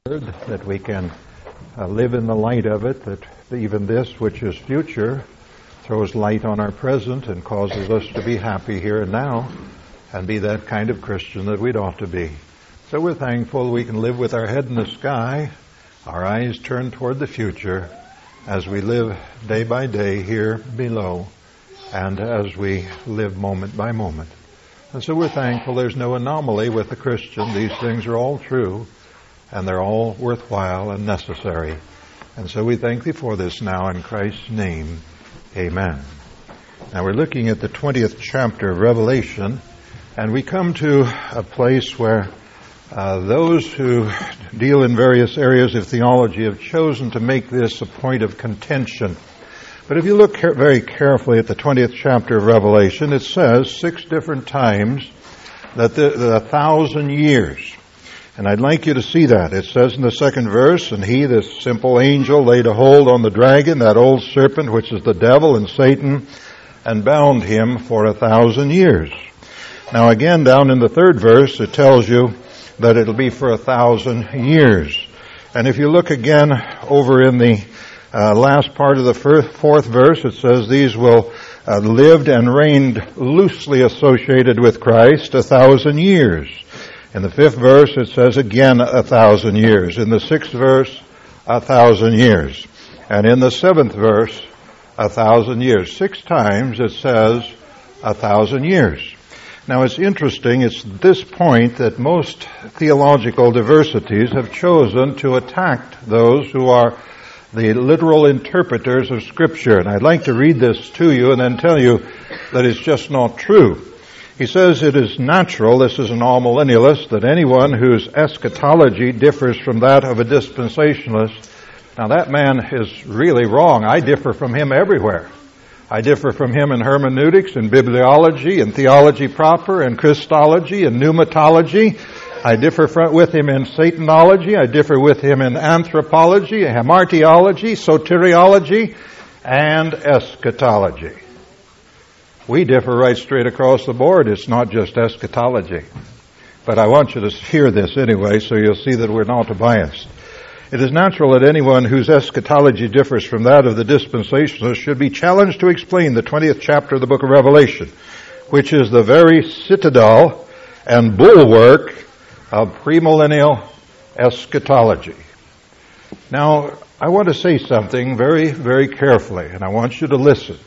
that we can live in the light of it, that even this which is future throws light on our present and causes us to be happy here and now and be that kind of Christian that we'd ought to be. So we're thankful we can live with our head in the sky, our eyes turned toward the future as we live day by day here below and as we live moment by moment. And so we're thankful there's no anomaly with the Christian. These things are all true and they're all worthwhile and necessary. And so we thank Thee for this now in Christ's name. Amen. Now we're looking at the 20th chapter of Revelation, and we come to a place where those who deal in various areas of theology have chosen to make this a point of contention. But if you look very carefully at the 20th chapter of Revelation, it says 6 different times that the 1,000 years. And I'd like you to see that. It says in the second verse, "And he, this simple angel, laid a hold on the dragon, that old serpent, which is the devil and Satan, and bound him for 1,000 years. Now again, down in the third verse, it tells you that it'll be for 1,000 years. And if you look again over in the last part of the fourth verse, it says these will lived and reigned loosely associated with Christ 1,000 years. In the 5th verse, it says again 1,000 years. In the 6th verse, 1,000 years. And in the 7th verse, 1,000 years. 6 times it says 1,000 years. Now it's interesting, it's this point that most theological diversities have chosen to attack those who are the literal interpreters of Scripture. And I'd like to read this to you and then tell you that it's just not true. He says it is natural, this is an all-millennialist, that anyone whose eschatology differs from that of a dispensationalist. Now that man is really wrong. I differ from him everywhere. I differ from him in hermeneutics, in bibliology, in theology proper, in Christology, in pneumatology. I differ with him in Satanology. I differ with him in anthropology, hamartiology, soteriology, and eschatology. We differ right straight across the board. It's not just eschatology. But I want you to hear this anyway, so you'll see that we're not biased. It is natural that anyone whose eschatology differs from that of the dispensationalists should be challenged to explain the 20th chapter of the book of Revelation, which is the very citadel and bulwark of premillennial eschatology. Now, I want to say something very, very carefully, and I want you to listen.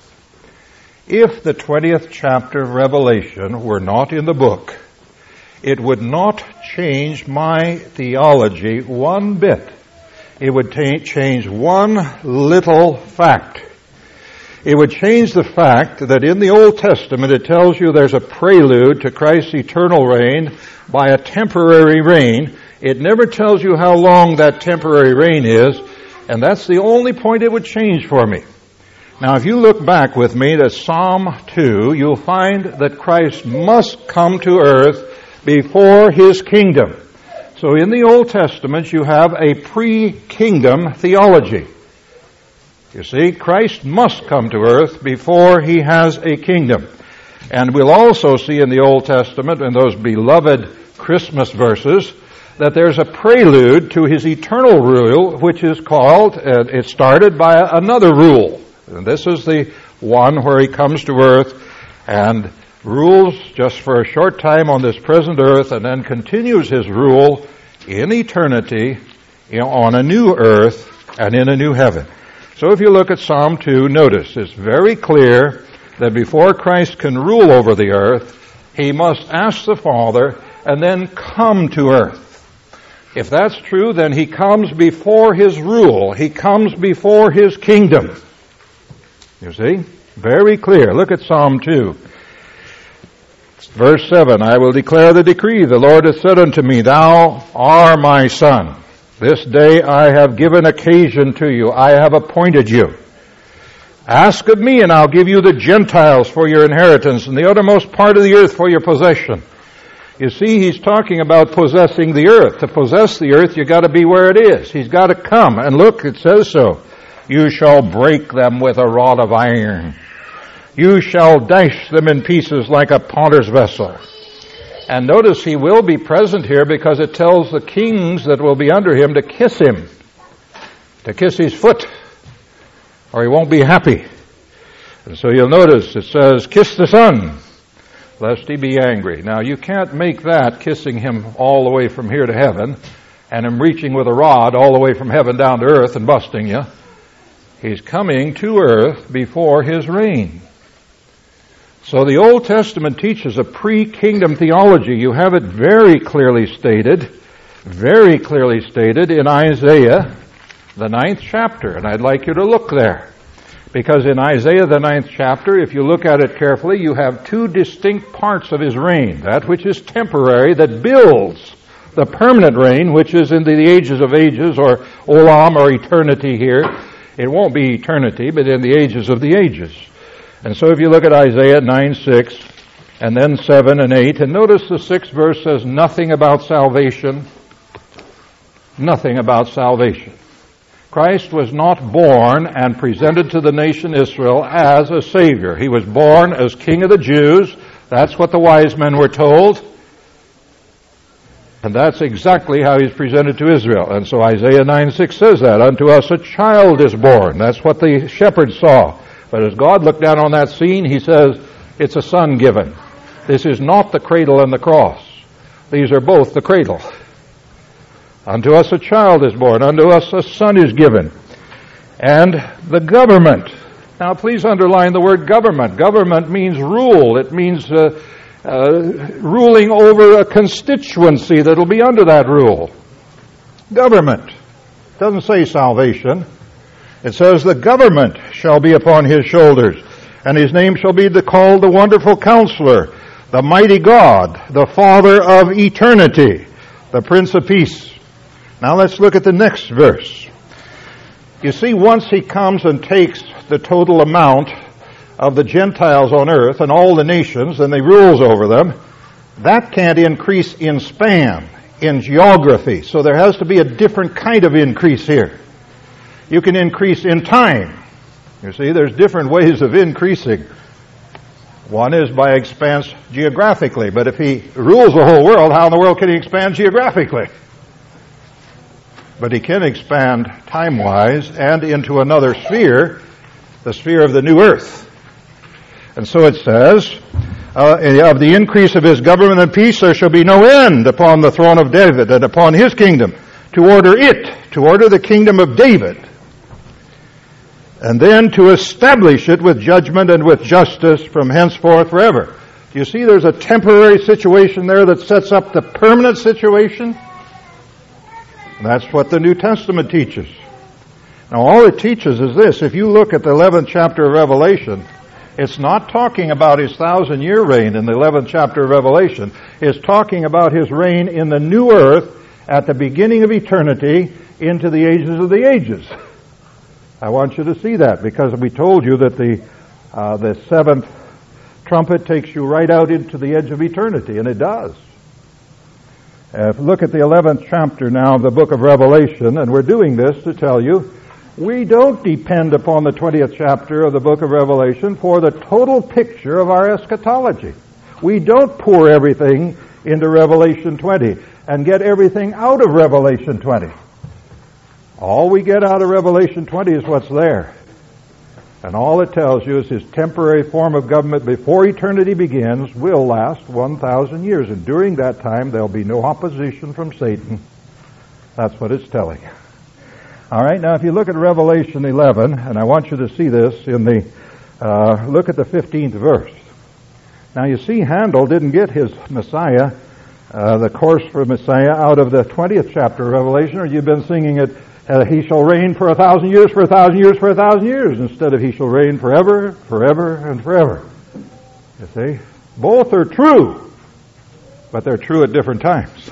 If the 20th chapter of Revelation were not in the book, it would not change my theology one bit. It would change one little fact. It would change the fact that in the Old Testament it tells you there's a prelude to Christ's eternal reign by a temporary reign. It never tells you how long that temporary reign is, and that's the only point it would change for me. Now, if you look back with me to Psalm 2, you'll find that Christ must come to earth before His kingdom. So in the Old Testament, you have a pre-kingdom theology. You see, Christ must come to earth before He has a kingdom. And we'll also see in the Old Testament, in those beloved Christmas verses, that there's a prelude to His eternal rule, which is called, it started by another rule. And this is the one where He comes to earth and rules just for a short time on this present earth and then continues His rule in eternity on a new earth and in a new heaven. So if you look at Psalm 2, notice it's very clear that before Christ can rule over the earth, He must ask the Father and then come to earth. If that's true, then He comes before His rule. He comes before His kingdom. You see? Very clear. Look at Psalm 2. Verse 7, "I will declare the decree. The Lord hath said unto me, Thou art my son. This day I have given occasion to you. I have appointed you. Ask of me, and I'll give you the Gentiles for your inheritance, and the uttermost part of the earth for your possession." You see, He's talking about possessing the earth. To possess the earth, you've got to be where it is. He's got to come. And look, it says so. "You shall break them with a rod of iron. You shall dash them in pieces like a potter's vessel. And notice he will be present here because it tells the kings that will be under him to kiss him, to kiss his foot, or he won't be happy. And so you'll notice it says, kiss the Son, lest he be angry. Now you can't make that kissing him all the way from here to heaven, and him reaching with a rod all the way from heaven down to earth and busting you. He's coming to earth before his reign. So the Old Testament teaches a pre-kingdom theology. You have it very clearly stated in Isaiah, the 9th chapter. And I'd like you to look there. Because in Isaiah, the 9th chapter, if you look at it carefully, you have two distinct parts of his reign. That which is temporary, that builds the permanent reign, which is into the ages of ages, or olam, or eternity here. It won't be eternity, but in the ages of the ages. And so if you look at Isaiah 9:6, and then 7 and 8, and notice the 6th verse says nothing about salvation. Nothing about salvation. Christ was not born and presented to the nation Israel as a Savior. He was born as King of the Jews. That's what the wise men were told. And that's exactly how he's presented to Israel. And so Isaiah 9:6 says that. Unto us a child is born. That's what the shepherds saw. But as God looked down on that scene, he says, it's a son given. This is not the cradle and the cross. These are both the cradle. Unto us a child is born. Unto us a son is given. And the government. Now please underline the word government. Government means rule. It means ruling over a constituency that will be under that rule. Government. It doesn't say salvation. It says the government shall be upon his shoulders, and his name shall be called the Wonderful Counselor, the Mighty God, the Father of Eternity, the Prince of Peace. Now let's look at the next verse. You see, once he comes and takes the total amount of the Gentiles on earth and all the nations, and he rules over them, that can't increase in span, in geography. So there has to be a different kind of increase here. You can increase in time. You see, there's different ways of increasing. One is by expanse geographically, but if he rules the whole world, how in the world can he expand geographically? But he can expand time-wise and into another sphere, the sphere of the new earth. And so it says, of the increase of his government and peace there shall be no end upon the throne of David and upon his kingdom, to order the kingdom of David, and then to establish it with judgment and with justice from henceforth forever. Do you see there's a temporary situation there that sets up the permanent situation? That's what the New Testament teaches. Now all it teaches is this. If you look at the 11th chapter of Revelation, it's not talking about his 1,000-year reign in the 11th chapter of Revelation. It's talking about his reign in the new earth at the beginning of eternity into the ages of the ages. I want you to see that, because we told you that the seventh trumpet takes you right out into the edge of eternity, and it does. Look at the 11th chapter now of the book of Revelation, and we're doing this to tell you we don't depend upon the 20th chapter of the book of Revelation for the total picture of our eschatology. We don't pour everything into Revelation 20 and get everything out of Revelation 20. All we get out of Revelation 20 is what's there. And all it tells you is his temporary form of government before eternity begins will last 1,000 years. And during that time, there'll be no opposition from Satan. That's what it's telling. All right, now if you look at Revelation 11, and I want you to see this in the, look at the 15th verse. Now you see, Handel didn't get his Messiah, the course for Messiah, out of the 20th chapter of Revelation, or you've been singing it, he shall reign for 1,000 years, for 1,000 years, for 1,000 years, instead of he shall reign forever, forever, and forever. You see? Both are true, but they're true at different times.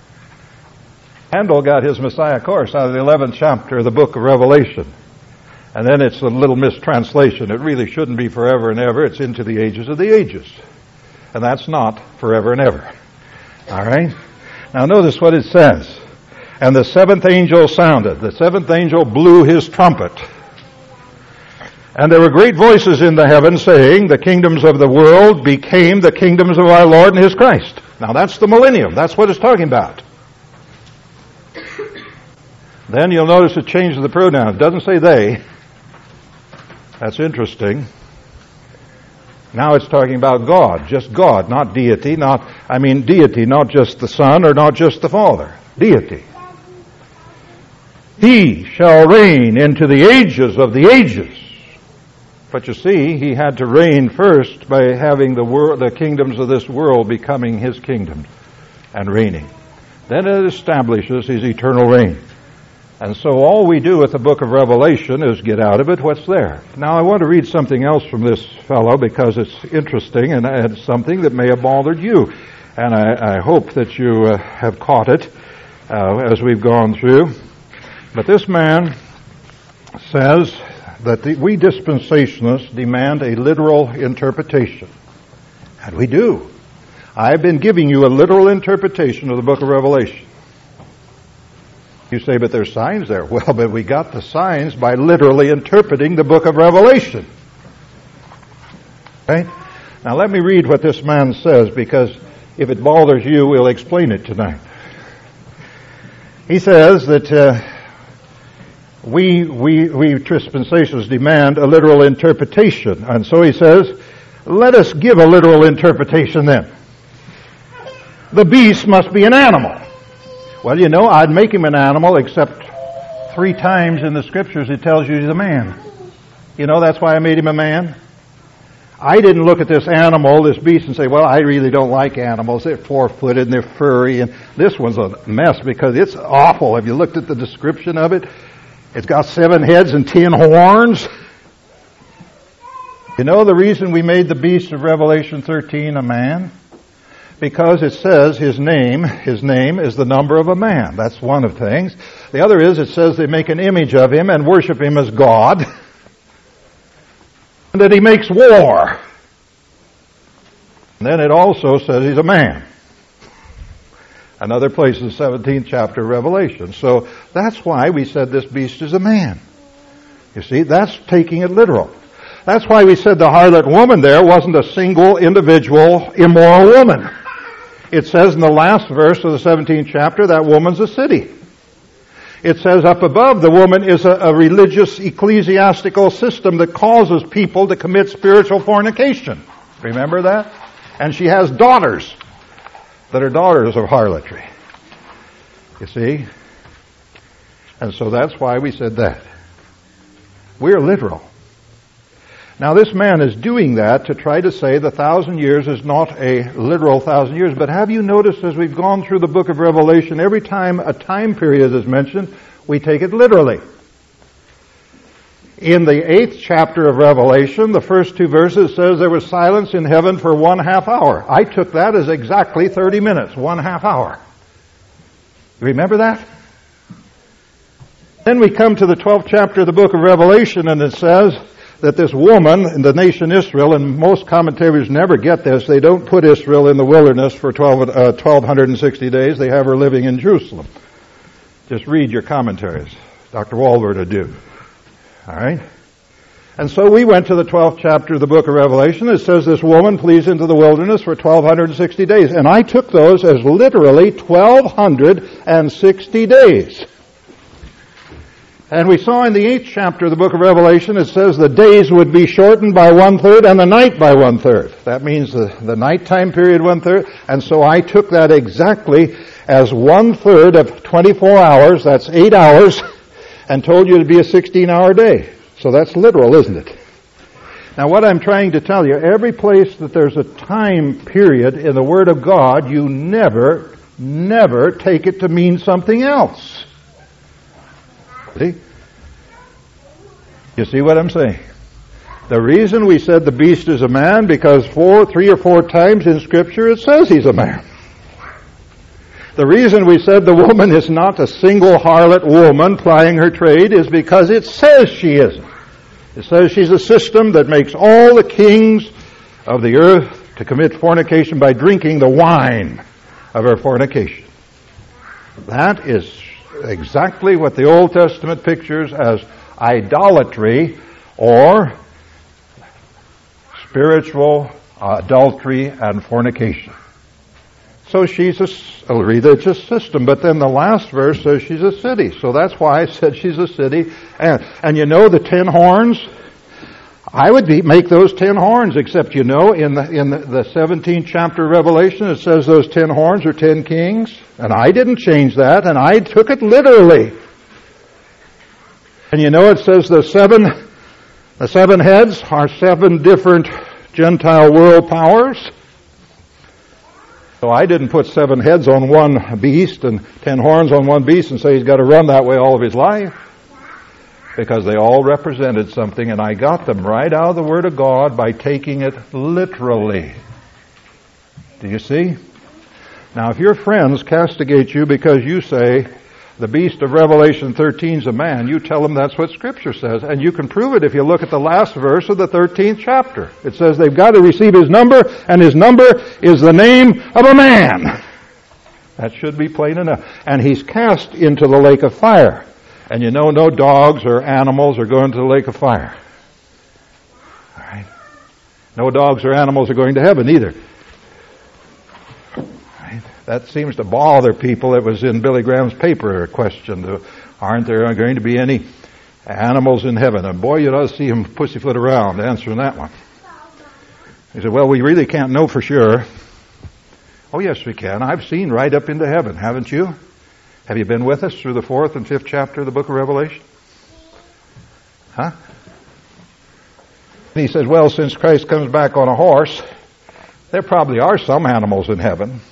Handel got his Messiah course out of the 11th chapter of the book of Revelation. And then it's a little mistranslation. It really shouldn't be forever and ever. It's into the ages of the ages. And that's not forever and ever. All right? Now notice what it says. And the seventh angel sounded. The seventh angel blew his trumpet. And there were great voices in the heavens saying, the kingdoms of the world became the kingdoms of our Lord and his Christ. Now that's the millennium. That's what it's talking about. Then you'll notice it changes the pronoun. It doesn't say they. That's interesting. Now it's talking about God, just God, not deity, deity, not just the Son or not just the Father. Deity. He shall reign into the ages of the ages. But you see, he had to reign first by having the kingdoms of this world becoming his kingdom and reigning. Then it establishes his eternal reign. And so all we do with the book of Revelation is get out of it what's there. Now I want to read something else from this fellow because it's interesting and it's something that may have bothered you. And I hope that you have caught it as we've gone through. But this man says that we dispensationalists demand a literal interpretation. And we do. I've been giving you a literal interpretation of the book of Revelation. You say, but there's signs there. Well, but we got the signs by literally interpreting the book of Revelation. Okay? Now let me read what this man says, because if it bothers you, we'll explain it tonight. He says that we dispensationalists demand a literal interpretation. And so he says, let us give a literal interpretation then. The beast must be an animal. Well, you know, I'd make him an animal, except 3 times in the Scriptures it tells you he's a man. You know, that's why I made him a man. I didn't look at this animal, this beast, and say, well, I really don't like animals. They're 4-footed and they're furry, and this one's a mess because it's awful. Have you looked at the description of it? It's got 7 heads and 10 horns. You know the reason we made the beast of Revelation 13 a man? Because it says his name is the number of a man. That's one of the things. The other is it says they make an image of him and worship him as God. And that he makes war. And then it also says he's a man. Another place in the 17th chapter of Revelation. So that's why we said this beast is a man. You see, that's taking it literal. That's why we said the harlot woman there wasn't a single individual immoral woman. It says in the last verse of the 17th chapter that woman's a city. It says up above the woman is a religious ecclesiastical system that causes people to commit spiritual fornication. Remember that? And she has daughters that are daughters of harlotry. You see? And so that's why we said that. We're literal. Now this man is doing that to try to say the 1,000 years is not a literal 1,000 years. But have you noticed as we've gone through the book of Revelation, every time a time period is mentioned, we take it literally. In the 8th chapter of Revelation, the first 2 verses says there was silence in heaven for 1/2 hour. I took that as exactly 30 minutes, 1/2 hour. You remember that? Then we come to the 12th chapter of the book of Revelation, and it says that this woman in the nation Israel, and most commentators never get this, they don't put Israel in the wilderness for 1,260 days. They have her living in Jerusalem. Just read your commentaries. Dr. Walbert would do. All right? And so we went to the 12th chapter of the book of Revelation. It says this woman flees into the wilderness for 1,260 days. And I took those as literally 1,260 days. And we saw in the 8th chapter of the book of Revelation, it says the days would be shortened by 1/3 and the night by 1/3. That means the nighttime period 1/3. And so I took that exactly as 1/3 of 24 hours, that's 8 hours, and told you it'd be a 16-hour day. So that's literal, isn't it? Now what I'm trying to tell you, every place that there's a time period in the Word of God, you never take it to mean something else. See? You see what I'm saying? The reason we said the beast is a man, because 3 or 4 times in Scripture it says he's a man. The reason we said the woman is not a single harlot woman plying her trade is because it says she isn't. It says she's a system that makes all the kings of the earth to commit fornication by drinking the wine of her fornication. That is exactly what the Old Testament pictures as idolatry or spiritual adultery and fornication. So she's a religious system. But then the last verse says she's a city. So that's why I said she's a city. And you know the 10 horns? I would make those 10 horns, except in the 17th chapter of Revelation it says those 10 horns are 10 kings. And I didn't change that, and I took it literally. And it says the seven heads are 7 different Gentile world powers. So I didn't put 7 heads on one beast and 10 horns on one beast and say he's got to run that way all of his life. Because they all represented something, and I got them right out of the Word of God by taking it literally. Do you see? Now, if your friends castigate you because you say the beast of Revelation 13 is a man, you tell them that's what Scripture says. And you can prove it if you look at the last verse of the 13th chapter. It says they've got to receive his number, and his number is the name of a man. That should be plain enough. And he's cast into the lake of fire. And no dogs or animals are going to the lake of fire. All right. No dogs or animals are going to heaven either. All right. That seems to bother people. It was in Billy Graham's paper, a question. Aren't there going to be any animals in heaven? And boy, you ought to see him pussyfoot around answering that one. He said, well, we really can't know for sure. Oh, yes, we can. I've seen right up into heaven, haven't you? Have you been with us through the 4th and 5th chapter of the book of Revelation? Huh? And he says, well, since Christ comes back on a horse, there probably are some animals in heaven.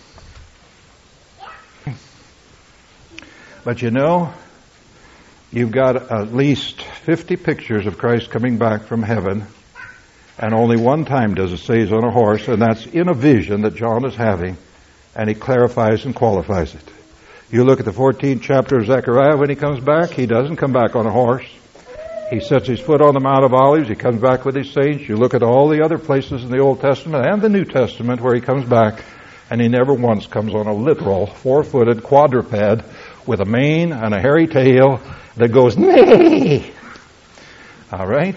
But you've got at least 50 pictures of Christ coming back from heaven, and only one time does it say he's on a horse, and that's in a vision that John is having, and he clarifies and qualifies it. You look at the 14th chapter of Zechariah when he comes back, he doesn't come back on a horse. He sets his foot on the Mount of Olives, he comes back with his saints. You look at all the other places in the Old Testament and the New Testament where he comes back, and he never once comes on a literal 4-footed quadruped with a mane and a hairy tail that goes, neigh! All right?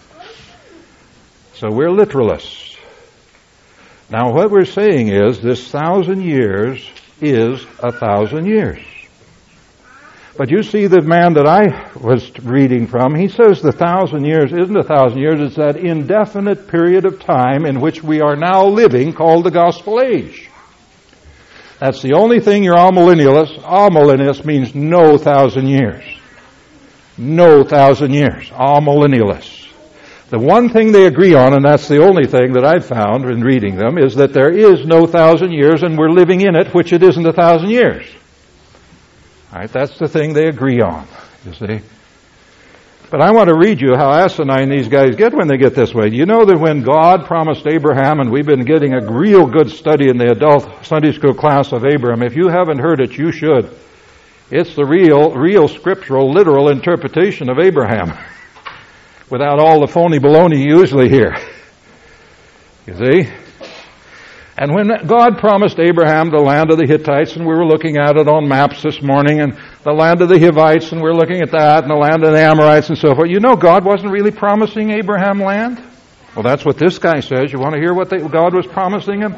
So we're literalists. Now what we're saying is this 1,000 years is 1,000 years. But you see the man that I was reading from, he says the 1,000 years isn't 1,000 years, it's that indefinite period of time in which we are now living called the gospel age. That's the only thing you're amillennialist. Amillennialist means no 1,000 years. No 1,000 years. Amillennialists. The one thing they agree on, and that's the only thing that I've found in reading them, is that there is no 1,000 years and we're living in it, which it isn't 1,000 years. All right, that's the thing they agree on, you see. But I want to read you how asinine these guys get when they get this way. You know that when God promised Abraham, and we've been getting a real good study in the adult Sunday school class of Abraham. If you haven't heard it, you should. It's the real scriptural, literal interpretation of Abraham. Without all the phony baloney you usually hear. You see? And when God promised Abraham the land of the Hittites, and we were looking at it on maps this morning, and the land of the Hivites, and we're looking at that, and the land of the Amorites and so forth, God wasn't really promising Abraham land? Well, that's what this guy says. You want to hear what God was promising him?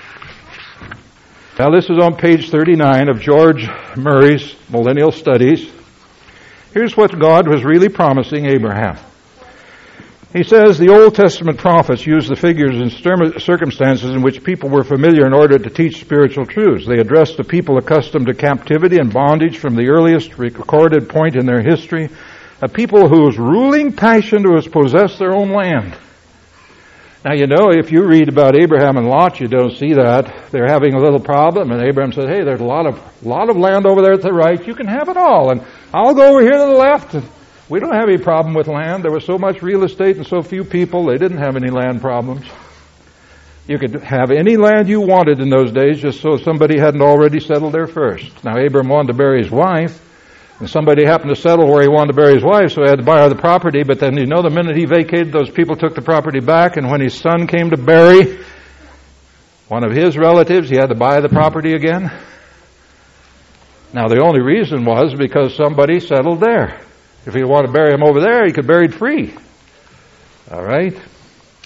Now, this is on page 39 of George Murray's Millennial Studies. Here's what God was really promising Abraham. He says the Old Testament prophets used the figures and circumstances in which people were familiar in order to teach spiritual truths. They addressed the people accustomed to captivity and bondage from the earliest recorded point in their history, a people whose ruling passion was possess their own land. Now, if you read about Abraham and Lot, you don't see that. They're having a little problem, and Abraham said, hey, there's a lot of land over there to the right. You can have it all, and I'll go over here to the left. And we don't have any problem with land. There was so much real estate and so few people, they didn't have any land problems. You could have any land you wanted in those days just so somebody hadn't already settled there first. Now, Abraham wanted to bury his wife, and somebody happened to settle where he wanted to bury his wife, so he had to buy the property, but then the minute he vacated, those people took the property back, and when his son came to bury one of his relatives, he had to buy the property again. Now, the only reason was because somebody settled there. If he wanted to bury him over there, he could bury it free. All right?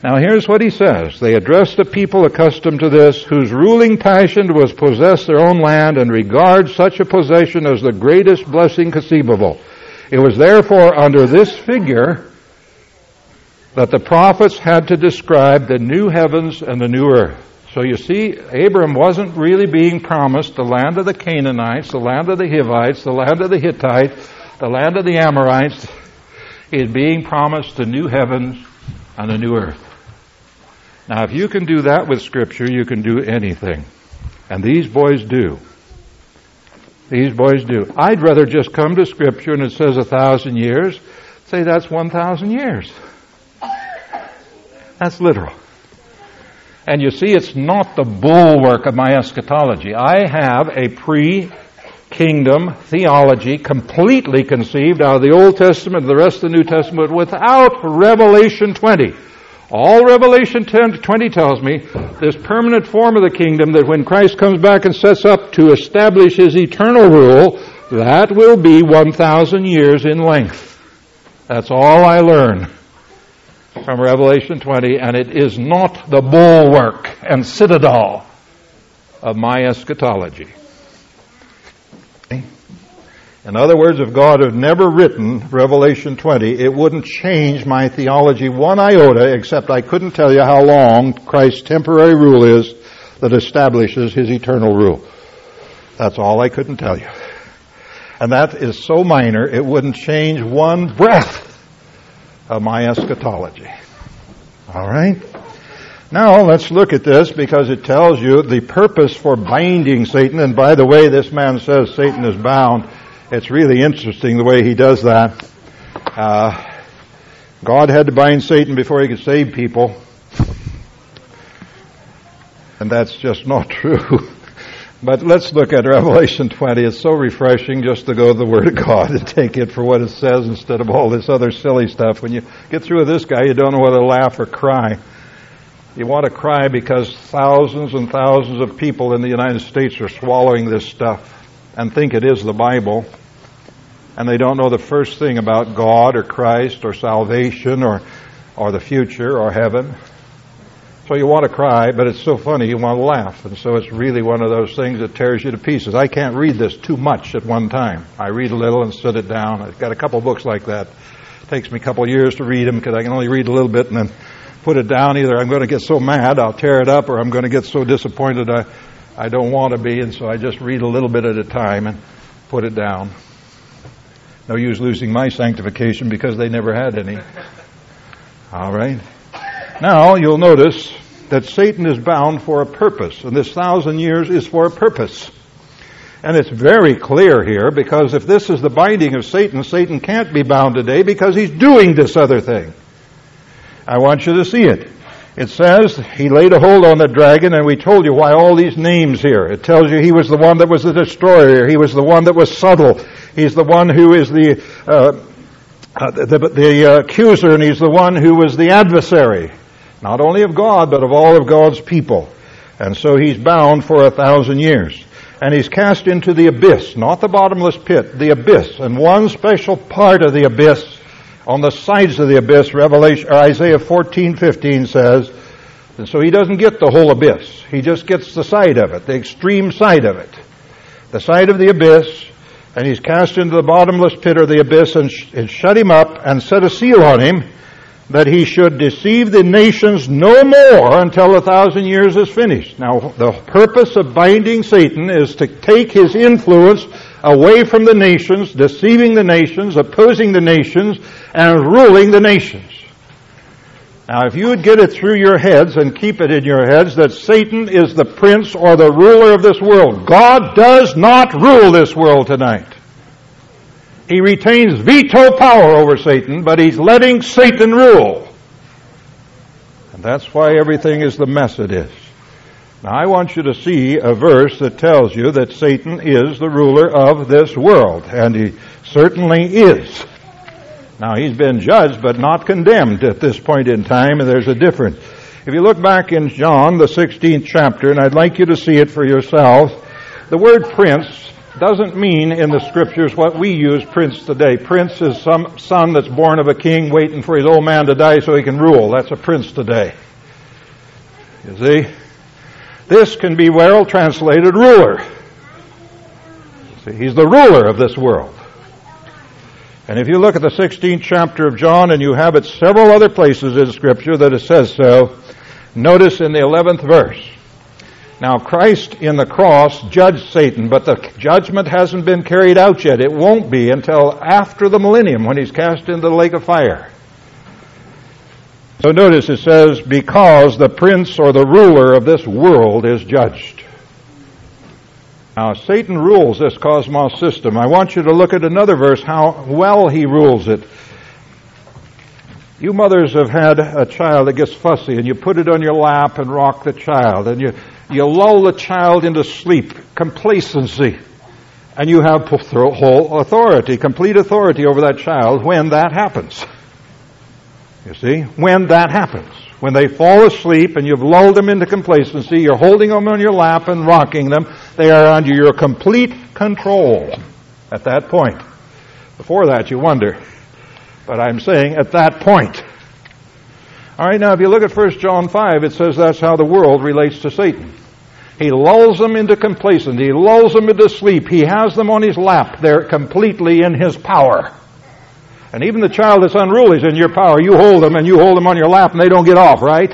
Now here's what he says. They addressed a people accustomed to this, whose ruling passion was possess their own land and regard such a possession as the greatest blessing conceivable. It was therefore under this figure that the prophets had to describe the new heavens and the new earth. So you see, Abram wasn't really being promised the land of the Canaanites, the land of the Hivites, the land of the Hittites, the land of the Amorites. He is being promised the new heavens and the new earth. Now, if you can do that with Scripture, you can do anything. And these boys do. These boys do. I'd rather just come to Scripture and it says 1,000 years, say that's 1,000 years. That's literal. And you see, it's not the bulwark of my eschatology. I have a pre-kingdom theology completely conceived out of the Old Testament and the rest of the New Testament without Revelation 20. All Revelation 20 tells me this permanent form of the kingdom that when Christ comes back and sets up to establish His eternal rule, that will be 1,000 years in length. That's all I learn from Revelation 20, and it is not the bulwark and citadel of my eschatology. In other words, if God had never written Revelation 20, it wouldn't change my theology one iota, except I couldn't tell you how long Christ's temporary rule is that establishes His eternal rule. That's all I couldn't tell you. And that is so minor, it wouldn't change one breath of my eschatology. All right? Now, let's look at this because it tells you the purpose for binding Satan. And by the way, this man says Satan is bound. It's really interesting the way he does that. God had to bind Satan before He could save people. And that's just not true. But let's look at Revelation 20. It's so refreshing just to go to the Word of God and take it for what it says instead of all this other silly stuff. When you get through with this guy, you don't know whether to laugh or cry. You want to cry because thousands and thousands of people in the United States are swallowing this stuff and think it is the Bible. And they don't know the first thing about God or Christ or salvation or the future or heaven. So you want to cry, but it's so funny you want to laugh. And so it's really one of those things that tears you to pieces. I can't read this too much at one time. I read a little and sit it down. I've got a couple books like that. It takes me a couple of years to read them because I can only read a little bit and then put it down. Either I'm going to get so mad I'll tear it up, or I'm going to get so disappointed I don't want to be. And so I just read a little bit at a time and put it down. No use losing my sanctification because they never had any. All right. Now, you'll notice that Satan is bound for a purpose, and this 1,000 years is for a purpose. And it's very clear here, because if this is the binding of Satan, Satan can't be bound today because he's doing this other thing. I want you to see it. It says he laid a hold on the dragon, and we told you why all these names here. It tells you he was the one that was the destroyer. He was the one that was subtle. He's the one who is the accuser, and he's the one who was the adversary. Not only of God, but of all of God's people. And so he's bound for 1,000 years. And he's cast into the abyss, not the bottomless pit, the abyss. And one special part of the abyss, on the sides of the abyss, Isaiah 14:15 says, and so he doesn't get the whole abyss. He just gets the side of it, the extreme side of it. The side of the abyss, and he's cast into the bottomless pit or the abyss, and shut him up and set a seal on him, that he should deceive the nations no more until 1,000 years is finished. Now, the purpose of binding Satan is to take his influence away from the nations, deceiving the nations, opposing the nations, and ruling the nations. Now, if you would get it through your heads and keep it in your heads that Satan is the prince or the ruler of this world. God does not rule this world tonight. He retains veto power over Satan, but he's letting Satan rule. And that's why everything is the mess it is. Now, I want you to see a verse that tells you that Satan is the ruler of this world, and he certainly is. Now, he's been judged but not condemned at this point in time, and there's a difference. If you look back in John, the 16th chapter, and I'd like you to see it for yourselves, the word prince doesn't mean in the Scriptures what we use prince today. Prince is some son that's born of a king waiting for his old man to die so he can rule. That's a prince today. You see? This can be well translated ruler. See, he's the ruler of this world. And if you look at the 16th chapter of John, and you have it several other places in Scripture that it says so, notice in the 11th verse. Now Christ in the cross judged Satan, but the judgment hasn't been carried out yet. It won't be until after the millennium when he's cast into the lake of fire. So notice it says, because the prince or the ruler of this world is judged. Now Satan rules this cosmos system. I want you to look at another verse, how well he rules it. You mothers have had a child that gets fussy, and you put it on your lap and rock the child, and you lull the child into sleep, complacency, and you have whole authority, complete authority over that child when that happens. You see, when that happens. When they fall asleep and you've lulled them into complacency, you're holding them on your lap and rocking them, they are under your complete control at that point. Before that, you wonder. But I'm saying at that point. All right, now if you look at 1 John 5, it says that's how the world relates to Satan. He lulls them into complacency. He lulls them into sleep. He has them on his lap. They're completely in his power. And even the child that's unruly is in your power. You hold them and you hold them on your lap and they don't get off, right?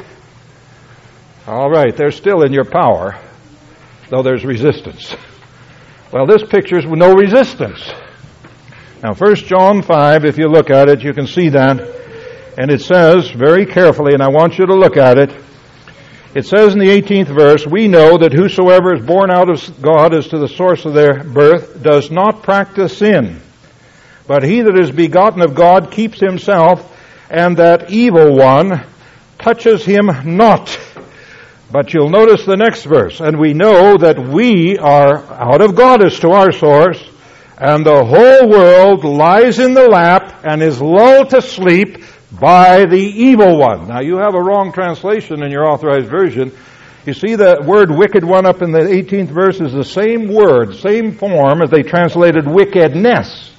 All right, they're still in your power, though there's resistance. Well, this picture's with no resistance. Now, 1 John 5, if you look at it, you can see that. And it says, very carefully, and I want you to look at it, it says in the 18th verse, we know that whosoever is born out of God as to the source of their birth does not practice sin. But he that is begotten of God keeps himself, and that evil one touches him not. But you'll notice the next verse, and we know that we are out of God as to our source, and the whole world lies in the lap and is lulled to sleep by the evil one. Now you have a wrong translation in your authorized version. You see the word wicked one up in the 18th verse is the same word, same form as they translated wickedness.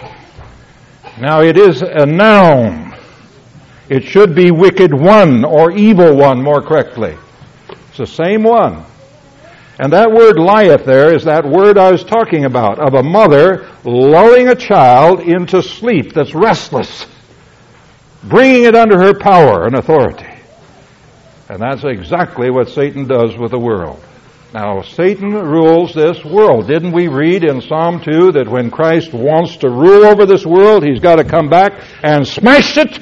Now it is a noun. It should be wicked one or evil one more correctly. It's the same one. And that word lieth there is that word I was talking about, of a mother lulling a child into sleep that's restless, bringing it under her power and authority. And that's exactly what Satan does with the world. Now, Satan rules this world. Didn't we read in Psalm 2 that when Christ wants to rule over this world, he's got to come back and smash it?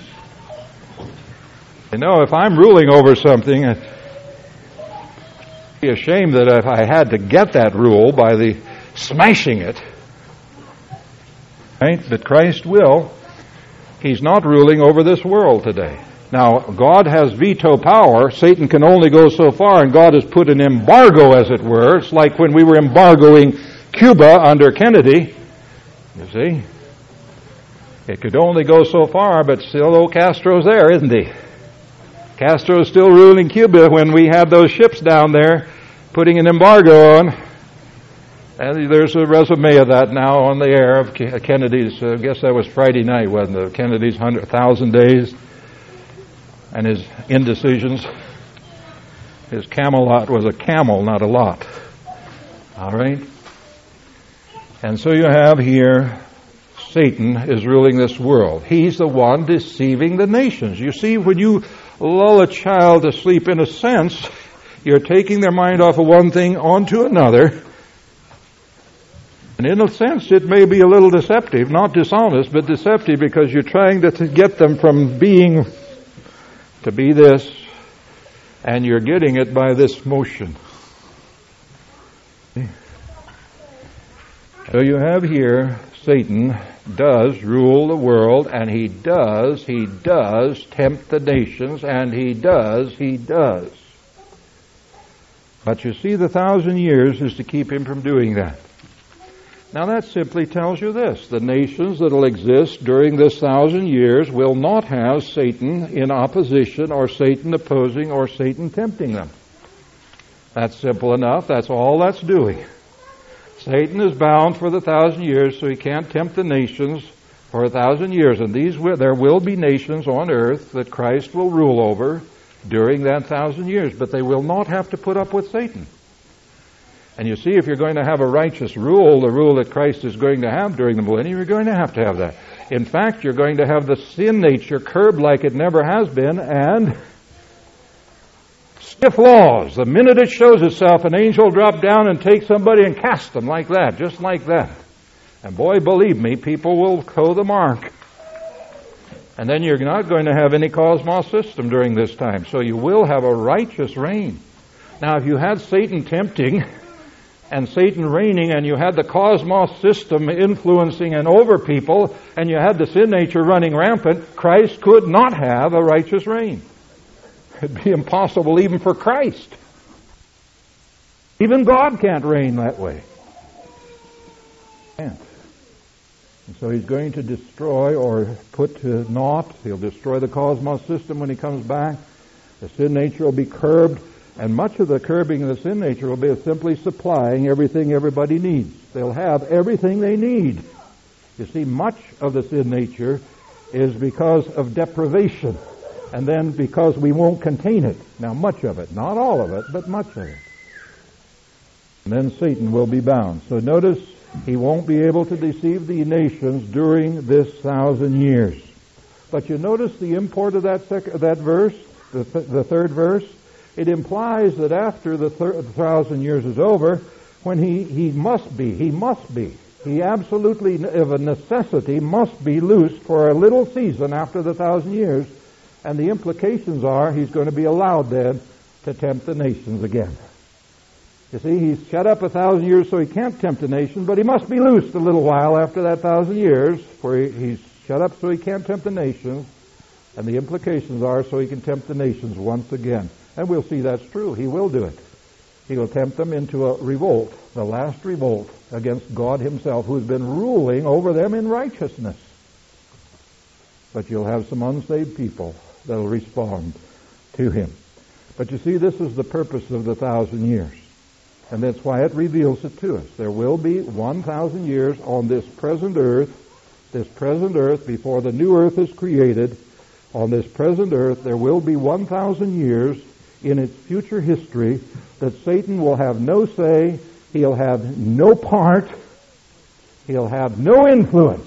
You know, if I'm ruling over something, I'd be ashamed that if I had to get that rule by the smashing it, right? But Christ will. He's not ruling over this world today. Now, God has veto power. Satan can only go so far, and God has put an embargo, as it were. It's like when we were embargoing Cuba under Kennedy. You see? It could only go so far, but still old Castro's there, isn't he? Castro's still ruling Cuba when we had those ships down there putting an embargo on. And there's a resume of that now on the air of Kennedy's, I guess that was Friday night, wasn't it? Kennedy's 100,000 days. And his indecisions. His Camelot was a camel, not a lot. All right? And so you have here, Satan is ruling this world. He's the one deceiving the nations. You see, when you lull a child to sleep, in a sense, you're taking their mind off of one thing onto another. And in a sense, it may be a little deceptive, not dishonest, but deceptive, because you're trying to get them from being to be this, and you're getting it by this motion. So you have here, Satan does rule the world, and he does tempt the nations, and he does. But you see, the 1,000 years is to keep him from doing that. Now that simply tells you this. The nations that will exist during this 1,000 years will not have Satan in opposition or Satan opposing or Satan tempting them. That's simple enough. That's all that's doing. Satan is bound for the 1,000 years, so he can't tempt the nations for 1,000 years. And there will be nations on earth that Christ will rule over during that 1,000 years, but they will not have to put up with Satan. And you see, if you're going to have a righteous rule, the rule that Christ is going to have during the millennium, you're going to have that. In fact, you're going to have the sin nature curbed like it never has been, and stiff laws. The minute it shows itself, an angel will drop down and take somebody and cast them like that, just like that. And boy, believe me, people will toe the mark. And then you're not going to have any cosmos system during this time. So you will have a righteous reign. Now, if you had Satan tempting and Satan reigning, and you had the cosmos system influencing and over people, and you had the sin nature running rampant, Christ could not have a righteous reign. It'd be impossible even for Christ. Even God can't reign that way. Can't. And so he's going to destroy or put to naught. He'll destroy the cosmos system when he comes back. The sin nature will be curbed. And much of the curbing of the sin nature will be simply supplying everything everybody needs. They'll have everything they need. You see, much of the sin nature is because of deprivation. And then because we won't contain it. Now, much of it. Not all of it, but much of it. And then Satan will be bound. So notice, he won't be able to deceive the nations during this 1,000 years. But you notice the import of that verse, the third verse? It implies that after the 1,000 years is over, when he absolutely, of a necessity, must be loosed for a little season after the 1,000 years. And the implications are he's going to be allowed then to tempt the nations again. You see, he's shut up 1,000 years so he can't tempt the nation, but he must be loosed a little while after that 1,000 years, where he's shut up so he can't tempt the nations. And the implications are so he can tempt the nations once again. And we'll see that's true. He will do it. He will tempt them into a revolt, the last revolt against God himself, who's been ruling over them in righteousness. But you'll have some unsaved people that'll respond to him. But you see, this is the purpose of the 1,000 years. And that's why it reveals it to us. There will be 1,000 years on this present earth before the new earth is created. On this present earth, there will be 1,000 years in its future history that Satan will have no say, he'll have no part, he'll have no influence.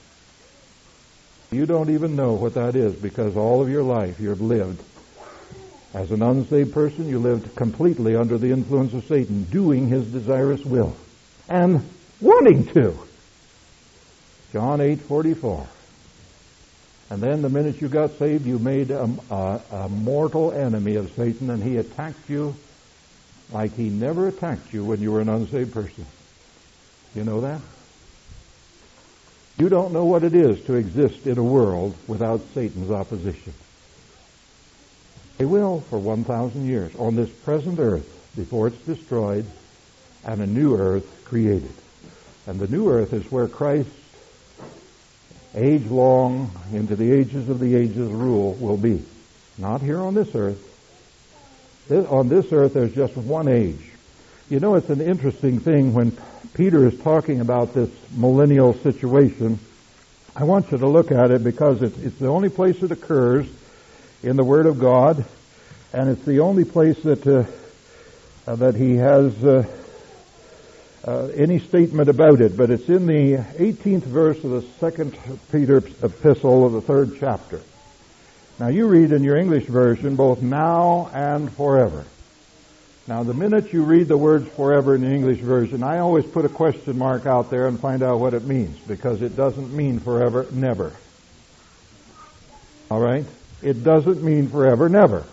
You don't even know what that is, because all of your life you've lived as an unsaved person. You lived completely under the influence of Satan, doing his desirous will and wanting to. John 8:44. And then the minute you got saved, you made a mortal enemy of Satan, and he attacked you like he never attacked you when you were an unsaved person. You know that? You don't know what it is to exist in a world without Satan's opposition. He will for 1,000 years on this present earth before it's destroyed and a new earth created. And the new earth is where Christ, age long, into the ages of the ages rule will be. Not here on this earth. On this earth there's just one age. You know, it's an interesting thing when Peter is talking about this millennial situation. I want you to look at it because it's the only place it occurs in the Word of God, and it's the only place that he has any statement about it. But it's in the 18th verse of the 2nd Peter epistle of the 3rd chapter. Now you read in your English version both now and forever. Now the minute you read the words forever in the English version, I always put a question mark out there and find out what it means, because it doesn't mean forever, never. All right? It doesn't mean forever, never.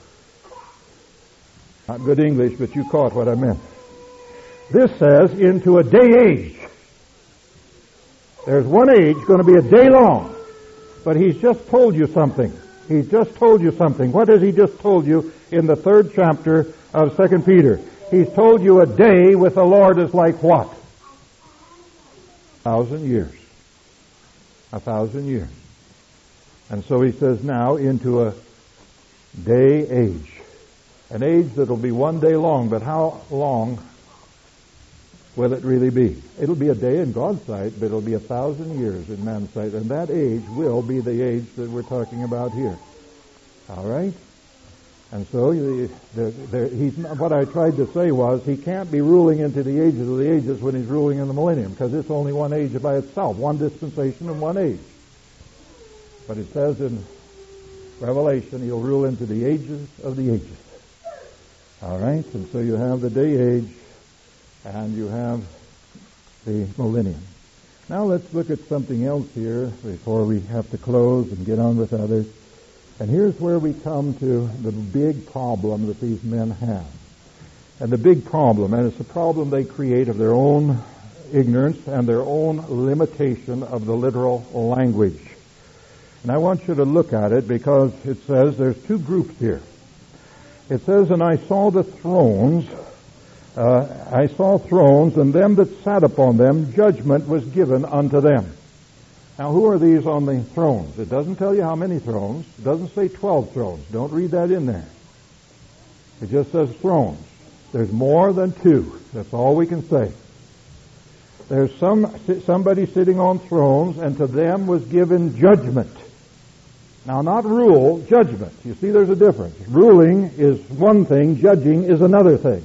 Not good English, but you caught what I meant. This says, into a day age. There's one age going to be a day long. But he's just told you something. He's just told you something. What has he just told you in the 3rd chapter of 2 Peter? He's told you a day with the Lord is like what? 1,000 years. 1,000 years. And so he says now into a day age. An age that'll be one day long, but how long will it really be? It'll be a day in God's sight, but it'll be 1,000 years in man's sight. And that age will be the age that we're talking about here. All right? And so what I tried to say was he can't be ruling into the ages of the ages when he's ruling in the millennium, because it's only one age by itself, one dispensation and one age. But it says in Revelation he'll rule into the ages of the ages. All right? And so you have the day age and you have the millennium. Now let's look at something else here before we have to close and get on with others. And here's where we come to the big problem that these men have. And the big problem, and it's a problem they create of their own ignorance and their own limitation of the literal language. And I want you to look at it because it says there's two groups here. It says, and I saw thrones, and them that sat upon them, judgment was given unto them. Now, who are these on the thrones? It doesn't tell you how many thrones. It doesn't say 12 thrones. Don't read that in there. It just says thrones. There's more than two. That's all we can say. There's somebody sitting on thrones, and to them was given judgment. Now, not rule, judgment. You see, there's a difference. Ruling is one thing, judging is another thing.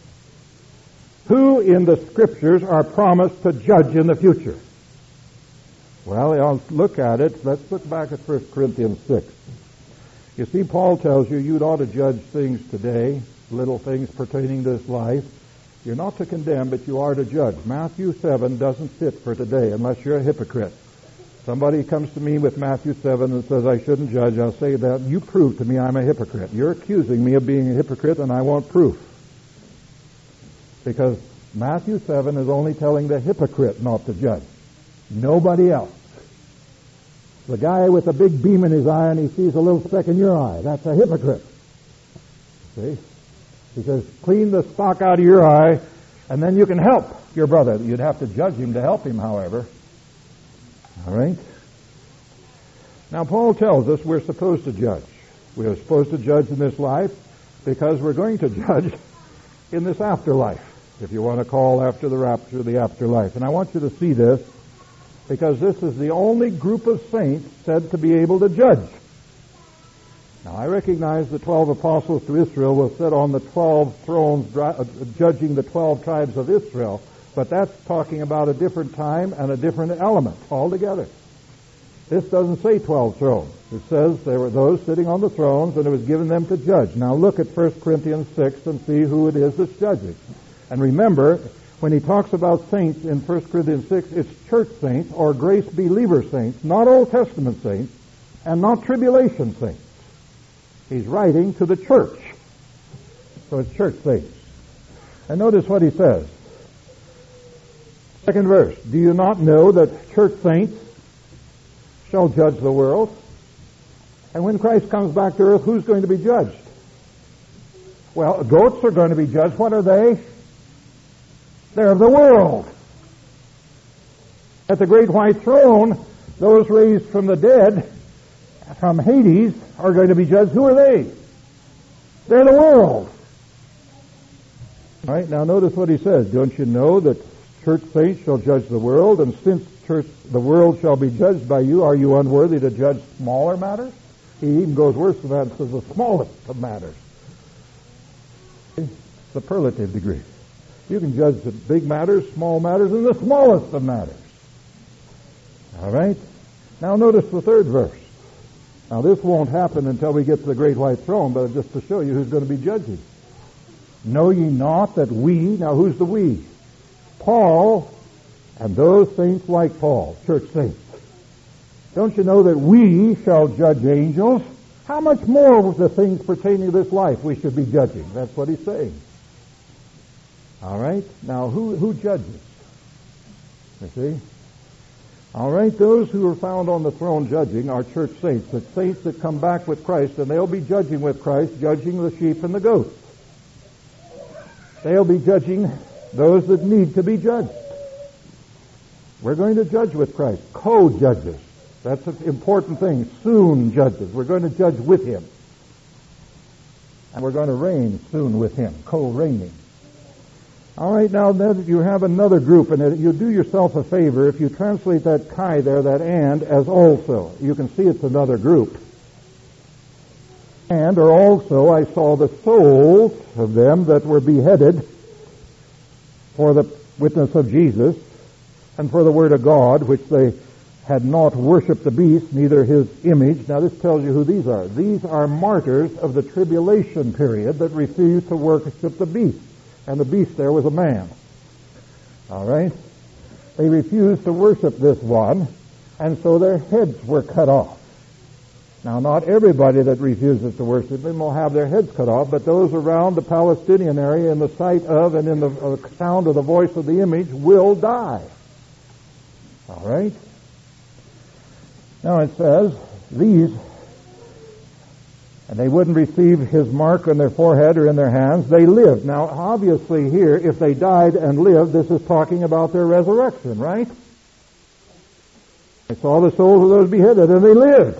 Who in the Scriptures are promised to judge in the future? Well, I'll look at it. Let's look back at 1 Corinthians 6. You see, Paul tells you you'd ought to judge things today, little things pertaining to this life. You're not to condemn, but you are to judge. Matthew 7 doesn't fit for today unless you're a hypocrite. Somebody comes to me with Matthew 7 and says I shouldn't judge. I'll say that you prove to me I'm a hypocrite. You're accusing me of being a hypocrite, and I want proof. Because Matthew 7 is only telling the hypocrite not to judge. Nobody else. The guy with a big beam in his eye and he sees a little speck in your eye, that's a hypocrite. See? He says, clean the stock out of your eye, and then you can help your brother. You'd have to judge him to help him, however. All right? Now, Paul tells us we're supposed to judge. We are supposed to judge in this life because we're going to judge in this afterlife, if you want to call after the rapture the afterlife. And I want you to see this, because this is the only group of saints said to be able to judge. Now, I recognize the 12 apostles to Israel will sit on the 12 thrones judging the 12 tribes of Israel, but that's talking about a different time and a different element altogether. This doesn't say 12 thrones. It says there were those sitting on the thrones and it was given them to judge. Now look at 1 Corinthians 6 and see who it is that's judging. And remember, when he talks about saints in 1 Corinthians 6, it's church saints or grace believer saints, not Old Testament saints, and not tribulation saints. He's writing to the church. So it's church saints. And notice what he says. Second verse. Do you not know that church saints shall judge the world? And when Christ comes back to earth, who's going to be judged? Well, goats are going to be judged. What are they? They're of the world. At the great white throne, those raised from the dead, from Hades, are going to be judged. Who are they? They're the world. All right, now notice what he says. Don't you know that church saints shall judge the world, and since the world shall be judged by you, are you unworthy to judge smaller matters? He even goes worse than that and says the smallest of matters. Superlative degree. You can judge the big matters, small matters, and the smallest of matters. All right? Now notice the third verse. Now this won't happen until we get to the great white throne, but just to show you who's going to be judging. Know ye not that we, now who's the we? Paul and those saints like Paul, church saints. Don't you know that we shall judge angels? How much more of the things pertaining to this life we should be judging? That's what he's saying. All right? Now, who judges? You see? All right, those who are found on the throne judging are church saints, the saints that come back with Christ, and they'll be judging with Christ, judging the sheep and the goats. They'll be judging those that need to be judged. We're going to judge with Christ, co-judges. That's an important thing. Soon judges. We're going to judge with him. And we're going to reign soon with him, co-reigning. All right, now then you have another group, and you do yourself a favor if you translate that kai there, that and, as also. You can see it's another group. And or also I saw the souls of them that were beheaded for the witness of Jesus and for the word of God, which they had not worshipped the beast, neither his image. Now this tells you who these are. These are martyrs of the tribulation period that refused to worship the beast. And the beast there was a man. All right? They refused to worship this one, and so their heads were cut off. Now, not everybody that refuses to worship him will have their heads cut off, but those around the Palestinian area in the sight of and in the sound of the voice of the image will die. All right? Now it says, these, and they wouldn't receive his mark on their forehead or in their hands. They lived. Now, obviously here, if they died and lived, this is talking about their resurrection, right? They saw the souls of those beheaded, and they lived.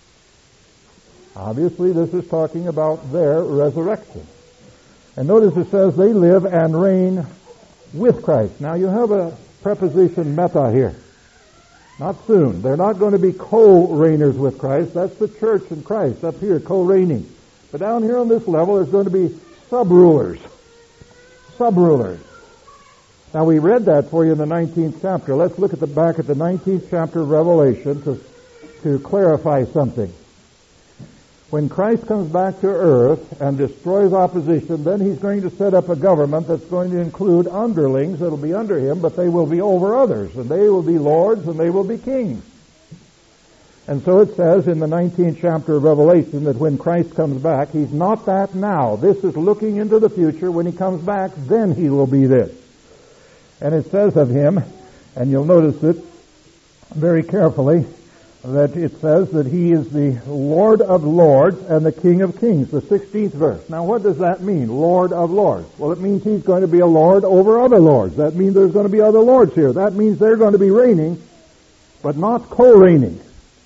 Obviously, this is talking about their resurrection. And notice it says they live and reign with Christ. Now, you have a preposition meta here. Not soon. They're not going to be co-reigners with Christ. That's the church and Christ up here, co-reigning. But down here on this level, there's going to be sub-rulers. Sub-rulers. Now, we read that for you in the 19th chapter. Let's look at the back at the 19th chapter of Revelation to clarify something. When Christ comes back to earth and destroys opposition, then he's going to set up a government that's going to include underlings that'll be under him, but they will be over others, and they will be lords, and they will be kings. And so it says in the 19th chapter of Revelation that when Christ comes back, he's not that now. This is looking into the future. When he comes back, then he will be this. And it says of him, and you'll notice it very carefully, that it says that he is the Lord of lords and the King of kings, the 16th verse. Now what does that mean, Lord of lords? Well, it means he's going to be a lord over other lords. That means there's going to be other lords here. That means they're going to be reigning, but not co-reigning.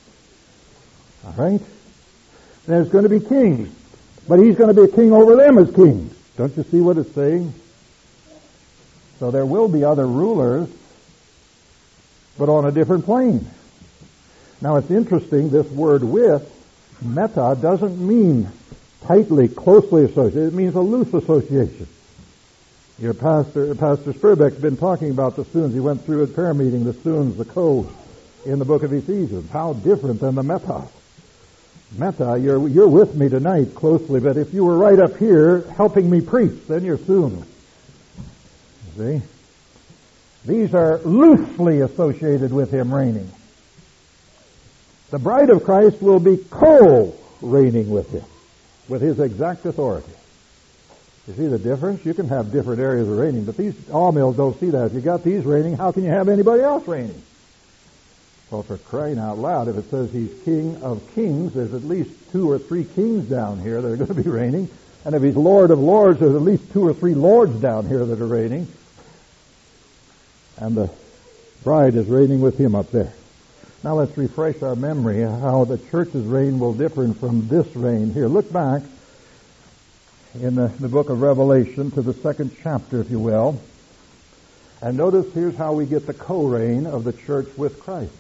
All right? There's going to be kings, but he's going to be a king over them as kings. Don't you see what it's saying? So there will be other rulers, but on a different plane. Now it's interesting, this word with, meta, doesn't mean tightly, closely associated. It means a loose association. Your Pastor Spurbeck's been talking about the soons. He went through at prayer meeting, the soons, the co, in the book of Ephesians. How different than the meta. Meta, you're with me tonight closely, but if you were right up here helping me preach, then you're soon. You see? These are loosely associated with him reigning. The bride of Christ will be co-reigning with him, with his exact authority. You see the difference? You can have different areas of reigning, but these all-mills don't see that. If you got these reigning, how can you have anybody else reigning? Well, for crying out loud, if it says he's King of kings, there's at least 2 or 3 kings down here that are going to be reigning. And if he's Lord of lords, there's at least 2 or 3 lords down here that are reigning. And the bride is reigning with him up there. Now let's refresh our memory how the church's reign will differ from this reign. Here, look back in the book of Revelation to the 2nd chapter, if you will. And notice here's how we get the co-reign of the church with Christ.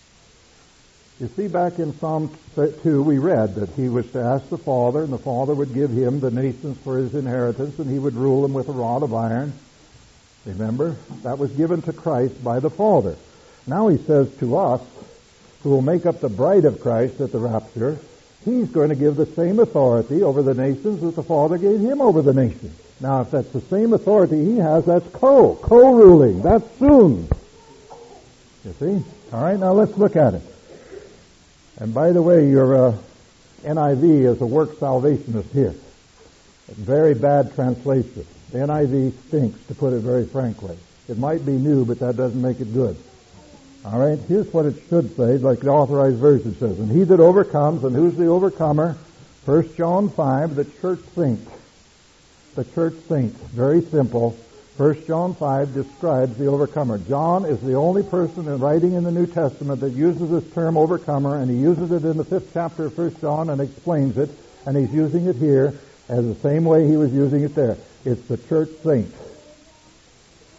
You see, back in Psalm 2, we read that he was to ask the Father, and the Father would give him the nations for his inheritance, and he would rule them with a rod of iron. Remember? That was given to Christ by the Father. Now he says to us, who will make up the bride of Christ at the rapture, he's going to give the same authority over the nations that the Father gave him over the nations. Now, if that's the same authority he has, that's co-ruling. That's soon. You see? All right, now let's look at it. And by the way, your NIV is a work salvationist here. A very bad translation. The NIV stinks, to put it very frankly. It might be new, but that doesn't make it good. All right, here's what it should say, like the Authorized Version says. And he that overcomes, and who's the overcomer? 1 John 5, the church saint. The church saint. Very simple. 1 John 5 describes the overcomer. John is the only person in writing in the New Testament that uses this term overcomer, and he uses it in the 5th chapter of 1 John and explains it, and he's using it here as the same way he was using it there. It's the church saint.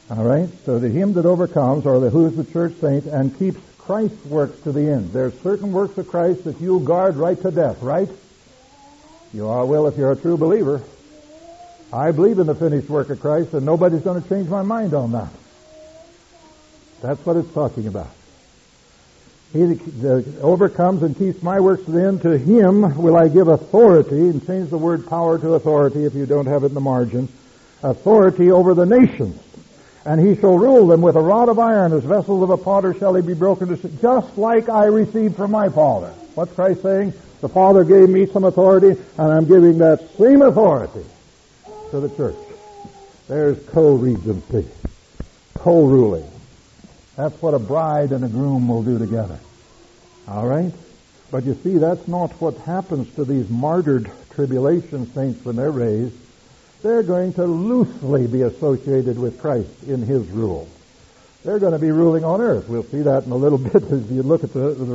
All right? So to him that overcomes, or who is the church saint, and keeps Christ's works to the end. There's certain works of Christ that you'll guard right to death, right? You are will if you're a true believer. I believe in the finished work of Christ, and nobody's going to change my mind on that. That's what it's talking about. He that overcomes and keeps my works to the end, to him will I give authority, and change the word power to authority if you don't have it in the margin, authority over the nations. And he shall rule them with a rod of iron, as vessels of a potter shall he be broken to, just like I received from my Father. What's Christ saying? The Father gave me some authority, and I'm giving that same authority to the church. There's co-regency, co-ruling. That's what a bride and a groom will do together. All right? But you see, that's not what happens to these martyred tribulation saints when they're raised. They're going to loosely be associated with Christ in his rule. They're going to be ruling on earth. We'll see that in a little bit as you look at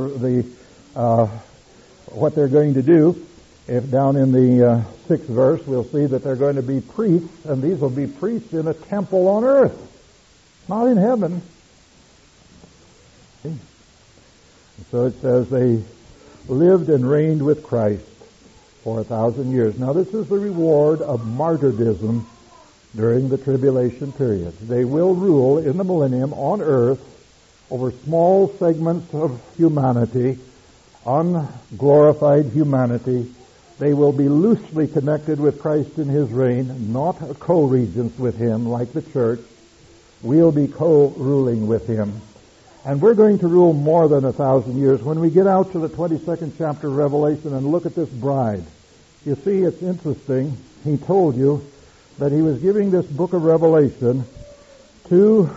what they're going to do. If down in the 6th verse, we'll see that they're going to be priests, and these will be priests in a temple on earth, not in heaven. So it says they lived and reigned with Christ for 1,000 years. Now this is the reward of martyrdom during the tribulation period. They will rule in the millennium on earth over small segments of humanity, unglorified humanity. They will be loosely connected with Christ in his reign, not co-regents with him like the church. We'll be co-ruling with him. And we're going to rule more than 1,000 years. When we get out to the 22nd chapter of Revelation and look at this bride, you see, it's interesting. He told you that he was giving this book of Revelation to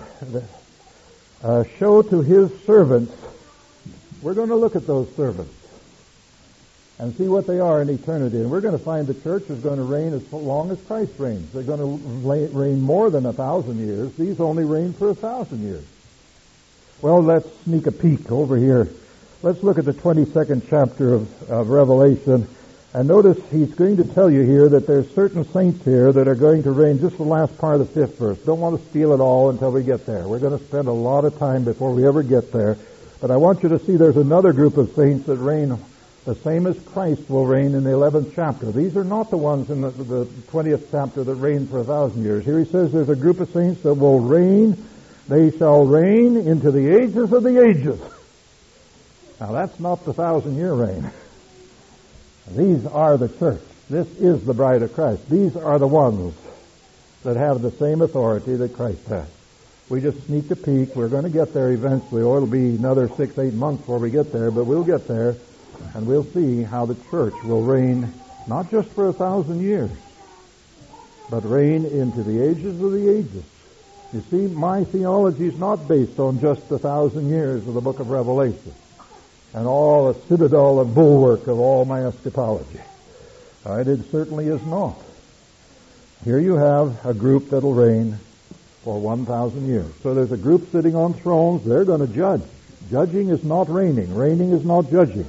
show to his servants. We're going to look at those servants and see what they are in eternity. And we're going to find the church is going to reign as long as Christ reigns. They're going to reign more than 1,000 years. These only reign for 1,000 years. Well, let's sneak a peek over here. Let's look at the 22nd chapter of Revelation. And notice he's going to tell you here that there's certain saints here that are going to reign, just the last part of the 5th verse. Don't want to steal it all until we get there. We're going to spend a lot of time before we ever get there. But I want you to see there's another group of saints that reign the same as Christ will reign in the 11th chapter. These are not the ones in the 20th chapter that reign for 1,000 years. Here he says there's a group of saints that will reign. They shall reign into the ages of the ages. Now that's not the 1,000-year reign. These are the church. This is the bride of Christ. These are the ones that have the same authority that Christ has. We just sneak a peek. We're going to get there eventually. Or it'll be another 6-8 months before we get there, but we'll get there, and we'll see how the church will reign not just for 1,000 years, but reign into the ages of the ages. You see, my theology is not based on just 1,000 years of the book of Revelation and all the citadel and bulwark of all my eschatology. All right, it certainly is not. Here you have a group that'll reign for 1,000 years. So there's a group sitting on thrones. They're going to judge. Judging is not reigning. Reigning is not judging.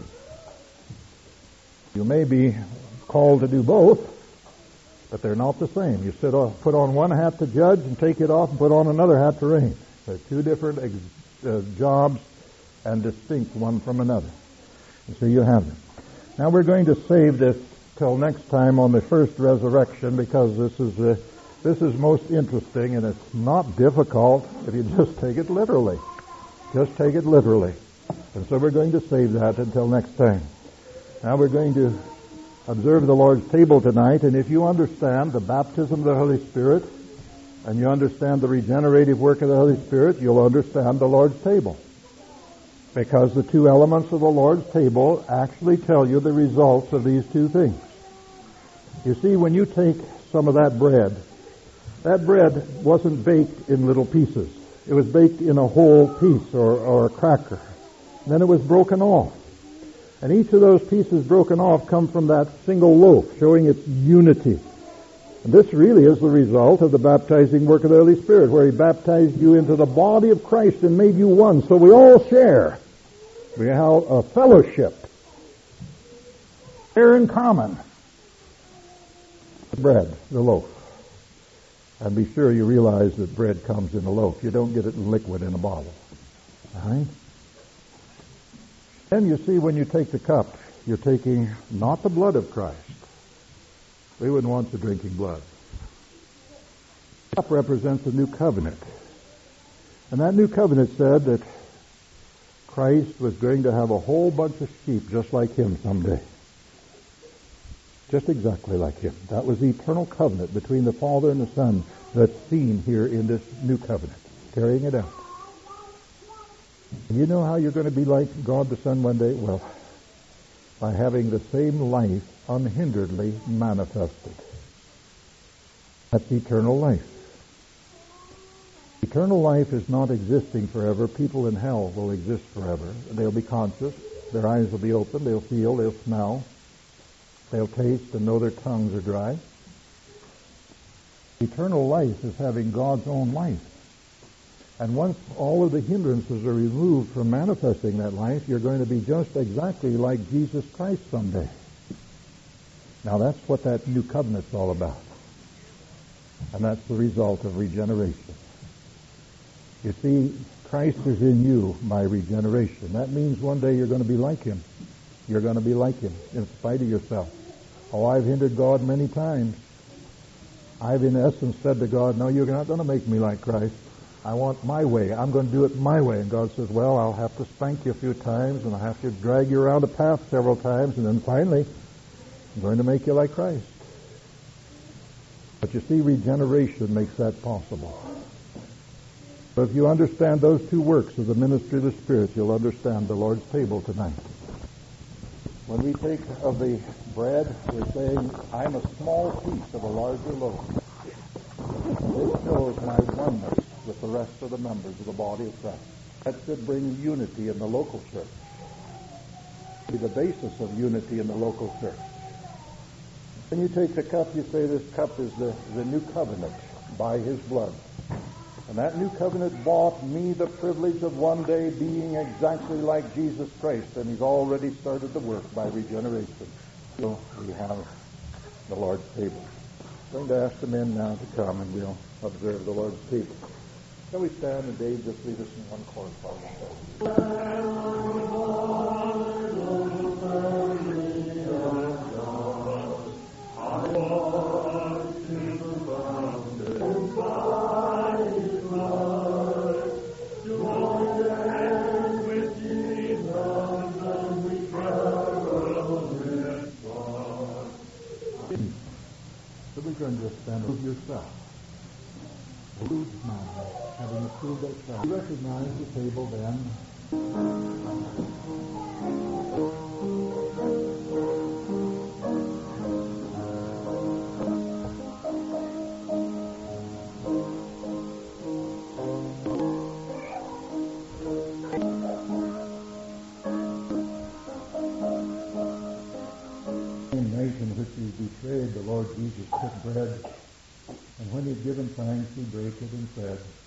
You may be called to do both, but they're not the same. You put on one hat to judge and take it off and put on another hat to reign. They're two different jobs and distinct one from another. And so you have it. Now we're going to save this till next time on the first resurrection, because this is most interesting, and it's not difficult if you just take it literally. Just take it literally. And so we're going to save that until next time. Now we're going to observe the Lord's table tonight, and if you understand the baptism of the Holy Spirit and you understand the regenerative work of the Holy Spirit, you'll understand the Lord's table. Because the two elements of the Lord's table actually tell you the results of these two things. You see, when you take some of that bread wasn't baked in little pieces. It was baked in a whole piece or a cracker. And then it was broken off. And each of those pieces broken off come from that single loaf, showing its unity. And this really is the result of the baptizing work of the Holy Spirit, where He baptized you into the body of Christ and made you one, so we all share. We have a fellowship. Share in common. The bread, the loaf. And be sure you realize that bread comes in a loaf. You don't get it in liquid in a bottle. All right? Then you see when you take the cup, you're taking not the blood of Christ. We wouldn't want you drinking blood. The cup represents a new covenant. And that new covenant said that Christ was going to have a whole bunch of sheep just like him someday. Just exactly like him. That was the eternal covenant between the Father and the Son that's seen here in this new covenant, carrying it out. And you know how you're going to be like God the Son one day? Well, by having the same life unhinderedly manifested. That's eternal life. Eternal life is not existing forever. People in hell will exist forever. They'll be conscious. Their eyes will be open. They'll feel. They'll smell. They'll taste and know their tongues are dry. Eternal life is having God's own life. And once all of the hindrances are removed from manifesting that life, you're going to be just exactly like Jesus Christ someday. Now that's what that new covenant's all about. And that's the result of regeneration. You see, Christ is in you by regeneration. That means one day you're going to be like him. You're going to be like him in spite of yourself. Oh, I've hindered God many times. I've in essence said to God, no, you're not going to make me like Christ. I want my way. I'm going to do it my way. And God says, well, I'll have to spank you a few times, and I'll have to drag you around a path several times, and then finally, I'm going to make you like Christ. But you see, regeneration makes that possible. But if you understand those two works of the ministry of the Spirit, you'll understand the Lord's table tonight. When we take of the bread, we're saying, I'm a small piece of a larger loaf. This shows my oneness with the rest of the members of the body of Christ. That should bring unity in the local church. Be the basis of unity in the local church. When you take the cup, you say this cup is the new covenant by his blood. And that new covenant bought me the privilege of one day being exactly like Jesus Christ, and he's already started the work by regeneration. So we have the Lord's table. I'm going to ask the men now to come, and we'll observe the Lord's table. Shall we stand, and Dave just lead us in one chorus by just stand with yourself. Approved man, having approved ourselves. You recognize the table then. The Lord Jesus took bread, and when he had given thanks, he brake it and said,